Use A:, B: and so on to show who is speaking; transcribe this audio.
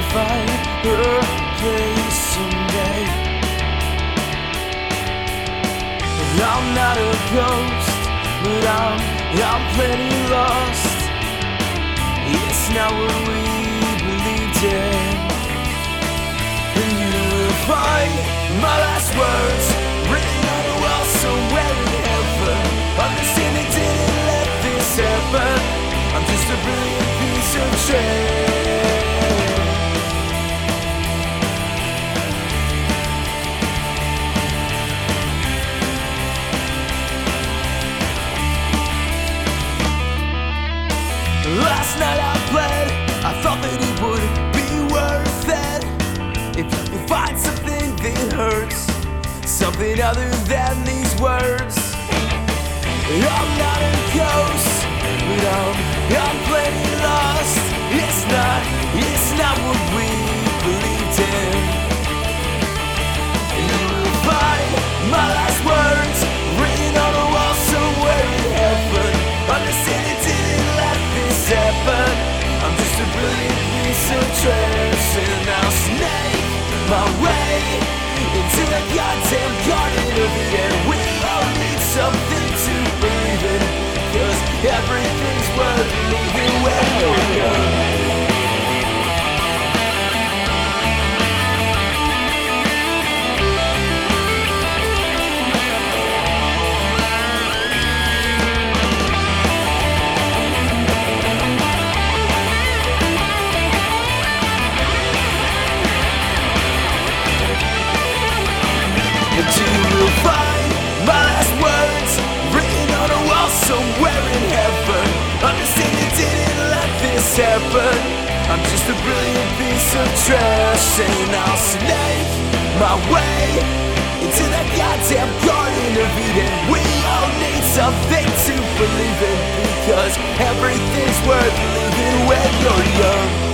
A: find a place someday. And I'm not a ghost, but I'm plenty lost. It's not what we believed in. And you will find my last words written on a wall somewhere in heaven. Understand they didn't let this happen. I'm just a brilliant piece of trash. Last night I played, I thought that it would be worth it. If you could find something that hurts, something other than these words. I'm not a ghost, but I'm plenty lost. It's not what we believed in. You will find my last words written on a wall somewhere in heaven. Understand it didn't let this happen. I'm just a brilliant piece of trash, and I'll snake my way into the goddamn garden of Eden. We all need something to believe in, 'cause everything's worth living when you're young. You will find my last words written on a wall somewhere in heaven. Understand you didn't let this happen. I'm just a brilliant piece of trash, and I'll snake my way into that goddamn garden of Eden. We all need something to believe in, because everything's worth living when you're young.